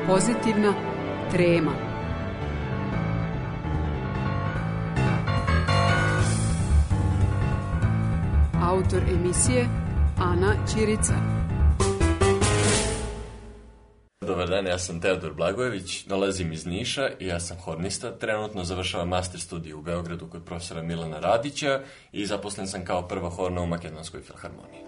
Pozitivna trema. Autor emisije Ana Ćirica. Dobar dan, ja sam Teodor Blagojević, dolazim iz Niša i ja sam hornista. Trenutno završavam master studiju u Beogradu kod profesora Milana Radića i zaposlen sam kao prva horna u Makedonskoj filharmoniji.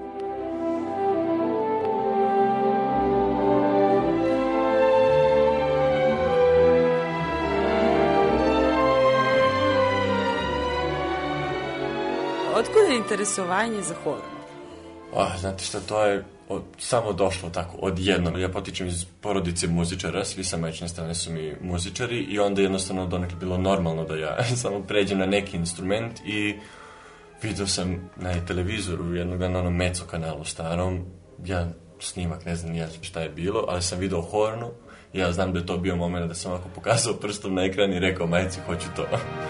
Otkud je interesovanje za hornu? Znate šta, to je samo došlo tako, odjednom. Ja potičem iz porodice muzičara, svi sa majčine strane su mi muzičari i onda jednostavno donekle bilo normalno da ja samo pređem na neki instrument i vidio sam na televizoru jednog dana na Meco kanalu starom, ja snimak, ne znam šta je bilo, ali sam vidio hornu i ja znam da je to bio moment da sam ovako pokazao prstom na ekran i rekao majci, hoću to.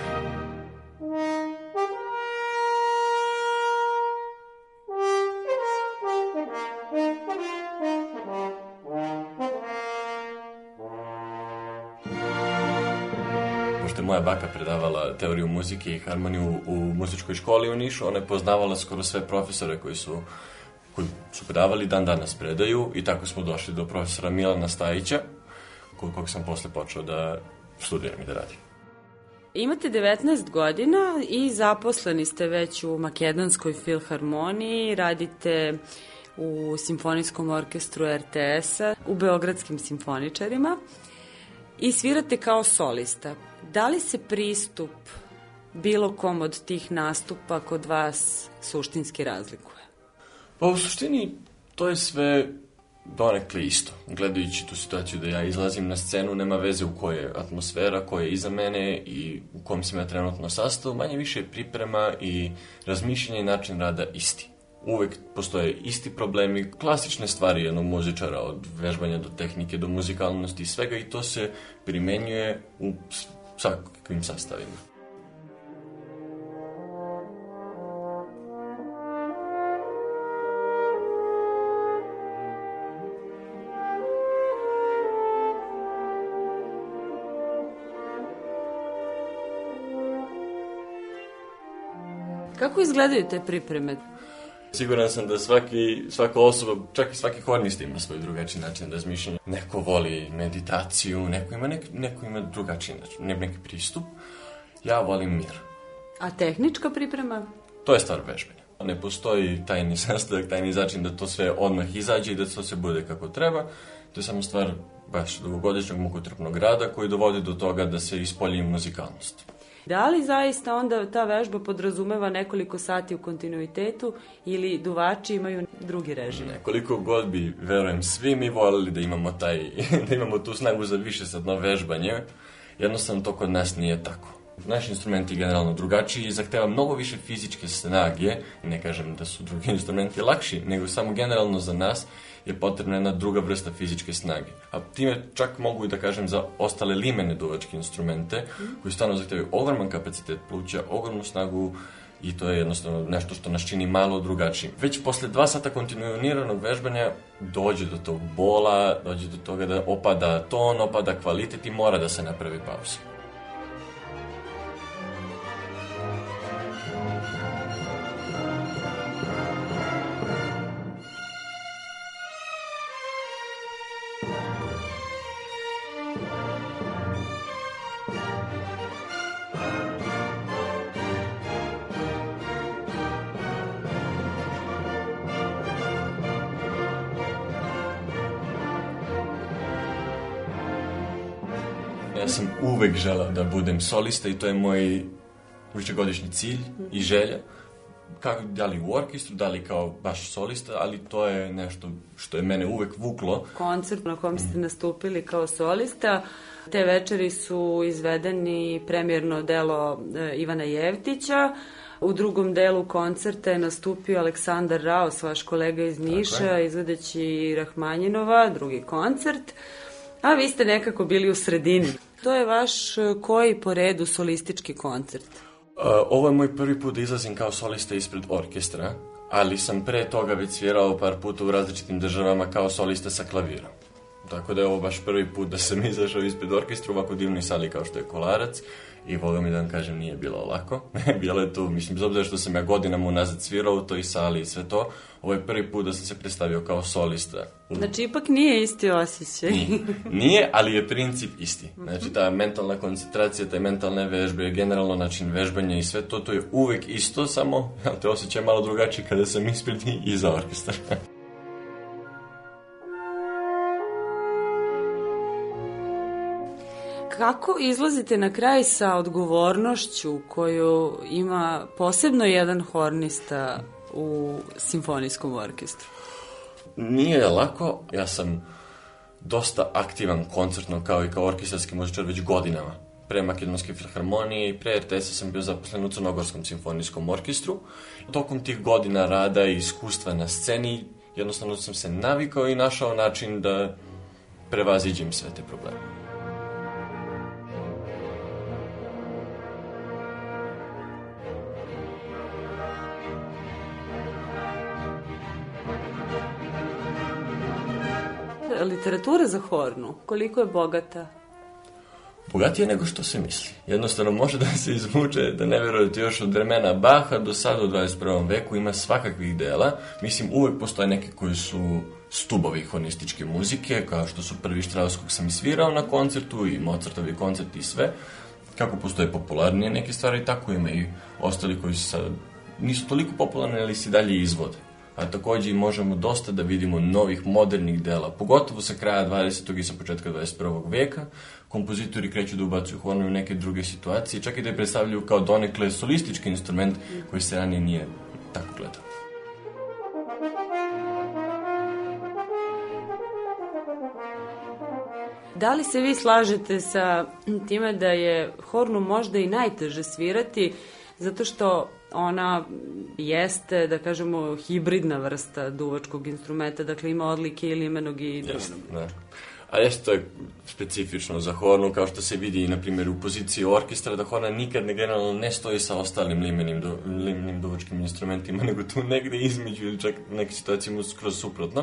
Moja baka predavala teoriju muzike i harmoniju u muzičkoj školi u Nišu. Ona je poznavala skoro sve profesore koji su predavali, dan danas predaju i tako smo došli do profesora Milana Stajića, kog sam posle počeo da studiram i da radim. Imate 19 godina i zaposleni ste već u Makedonskoj filharmoniji, radite u simfonijskom orkestru RTS-a, u Beogradskim simfoničarima i svirate kao solista. Da li se pristup bilo kom od tih nastupa kod vas suštinski razlikuje? Pa u suštini to je sve donekle isto. Gledajući tu situaciju da ja izlazim na scenu, nema veze u kojoj je atmosfera, koja je iza mene i u kom sam ja trenutno sastav, manje više priprema i razmišljanje i način rada isti. Uvek postoje isti problemi, klasične stvari jednog muzičara, od vežbanja do tehnike, do muzikalnosti i svega, i to se primenjuje u svakakvim sastavima. Kako izgledaju te pripreme? Siguran sam da svaka osoba, čak i svaki hornist ima svoj drugačiji način razmišljanja. Neko voli meditaciju, neko ima drugačiji način, neki pristup. Ja volim mir. A tehnička priprema? To je stvar vežbanja. Ne postoji tajni sastavak, tajni začin da to sve odmah izađe i da to sve bude kako treba. To je samo stvar baš dugogodišnjeg mukotrpnog rada koji dovodi do toga da se ispolji muzikalnost. Da li zaista onda ta vežba podrazumeva nekoliko sati u kontinuitetu ili duvači imaju drugi režim? Nekoliko god bi, verujem, svi mi voljeli da imamo tu snagu za višesatno vežbanje. Jednostavno to kod nas nije tako. Naš instrument je generalno drugačiji i zahteva mnogo više fizičke snage. Ne kažem da su drugi instrumenti lakši, nego samo generalno za nas je potrebna jedna druga vrsta fizičke snage. A time čak mogu i da kažem za ostale limene duvačke instrumente, koji stvarno zahtevaju ogroman kapacitet pluća, ogromnu snagu, i to je jednostavno nešto što nas čini malo drugačijim. Već posle 2 sata kontinuiranog vežbanja dođe do tog bola, dođe do toga da opada ton, opada kvalitet i mora da se napravi pauza. Ja sam uvek želao da budem solista i to je moj višegodišnji cilj i želja. Da li u orkestru, da li kao baš solista, ali to je nešto što je mene uvek vuklo. Koncert na kom ste nastupili kao solista, te večeri su izvedeni premijerno delo Ivana Jevtića. U drugom delu koncerta je nastupio Aleksandar Raos, vaš kolega iz Niša, izvodeći Rahmanjinova, drugi koncert. A vi ste nekako bili u sredini. To je vaš koji po redu solistički koncert? Ovo je moj prvi put da izlazim kao solista ispred orkestra, ali sam pre toga već svirao par puta u različitim državama kao solista sa klavirom. Tako da je ovo baš prvi put da sam izašao ispred orkestra u ovako divnoj sali kao što je Kolarac i volim mi da vam kažem nije bilo lako. Bilo je tu, mislim, bez obzira što sam ja godinama unazad svirao u toj sali i sve to, ovo je prvi put da sam se predstavio kao solista. Znači, ipak nije isti osjećaj. Nije, ali je princip isti. Znači, ta mentalna koncentracija, te mentalne vežbe, generalno način vežbanja i sve to, to je uvek isto, samo te osjećaj malo drugačiji kada sam ispred i iza orkestra. Kako izlazite na kraj sa odgovornošću koju ima posebno jedan hornista u simfonijskom orkestru? Nije lako, ja sam dosta aktivan koncertno kao i kao orkestarski muzičar već godinama. Pre Makedonske filharmonije i pre RTS-a sam bio zaposlen u Crnogorskom simfonijskom orkestru. Tokom tih godina rada i iskustva na sceni jednostavno sam se navikao i našao način da prevaziđem sve te probleme. Literatura za hornu, koliko je bogata? Bogatije nego što se misli. Jednostavno može da se izvuče, da ne verujete, još od vremena Baha do sada u 21. veku ima svakakvih dela. Mislim, uvek postoje neke koji su stubovi hornističke muzike, kao što su prvi Strauss kog sam i svirao na koncertu i Mozartovi koncerti i sve. Kako postoje popularnije neke stvari, tako ima i ostali koji su sad nisu toliko popularni, ali se dalje izvode. A takođe možemo dosta da vidimo novih, modernih dela, pogotovo sa kraja 20. i sa početka 21. veka. Kompozitori kreću da ubacuju hornu u neke druge situacije, čak i da je predstavljaju kao donekle solistički instrument koji se ranije nije tako gledao. Da li se vi slažete sa time da je hornu možda i najteže svirati, zato što ona jeste, da kažemo, hibridna vrsta duvačkog instrumenta, dakle ima odlike ili imenog i drvenog. Da. A jeste, to je specifično za hornu, kao što se vidi, na primjer, u poziciji orkestra, da horna nikad generalno ne stoji sa ostalim limenim duvačkim instrumentima, nego tu negde između ili čak u nekoj situaciji skroz suprotno.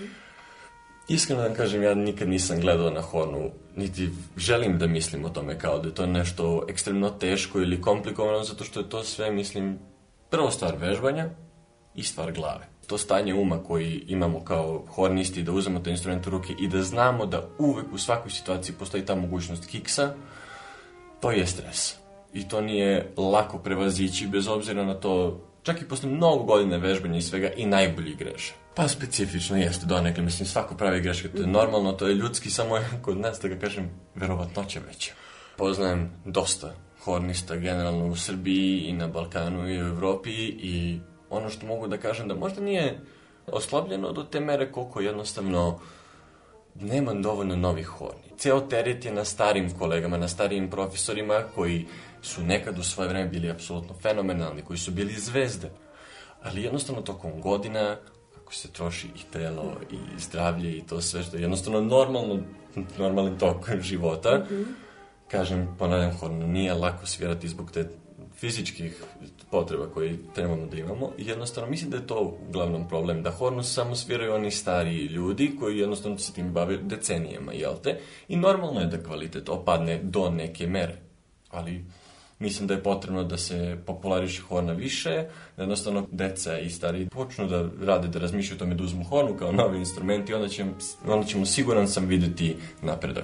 Iskreno da kažem, ja nikad nisam gledao na hornu, niti želim da mislim o tome kao da je to nešto ekstremno teško ili komplikovano, zato što je to sve, mislim, prvo stvar vežbanja i stvar glave. To stanje uma koji imamo kao hornisti, da uzmemo te instrumente u ruke i da znamo da uvek u svakoj situaciji postoji ta mogućnost kiksa, to je stres. I to nije lako prevazići, bez obzira na to, čak i posle mnogo godina vežbanja i svega, i najbolji greše. Pa specifično jeste donekle, mislim, svako pravi greške, to je normalno, to je ljudski, samo je kod nas, da ga kažem, verovatnoća veća. Poznajem dosta hornista generalno u Srbiji i na Balkanu i u Evropi i ono što mogu da kažem da možda nije oslabljeno do te mere koliko jednostavno nema dovoljno novih horni. Ceo teret je na starim kolegama, na starijim profesorima koji su nekad u svoje vreme bili apsolutno fenomenalni, koji su bili zvezde. Ali jednostavno tokom godina, kako se troši i telo i zdravlje i to sve što je jednostavno normalni tok života, kažem, ponavljam, hornu nije lako svirati zbog te fizičkih potreba koje trebamo da imamo i jednostavno mislim da je to uglavnom problem, da hornu samo sviraju oni stariji ljudi koji jednostavno se tim bave decenijama, jel te? I normalno je da kvalitet opadne do neke mere, ali mislim da je potrebno da se populariše horna više, da jednostavno deca i stariji počnu da rade, da razmišljaju o tome, da uzmu hornu kao novi instrument i onda ćemo siguran sam videti napredak.